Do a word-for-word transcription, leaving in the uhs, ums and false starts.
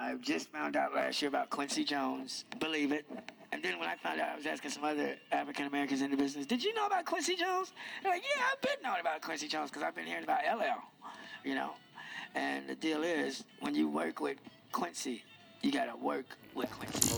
I just found out last year about Quincy Jones. Believe it. And then when I found out, I was asking some other African Americans in the business, did you know about Quincy Jones? They're like, yeah, I've been knowing about Quincy Jones because I've been hearing about L L, you know. And the deal is, when you work with Quincy, you got to work with Quincy.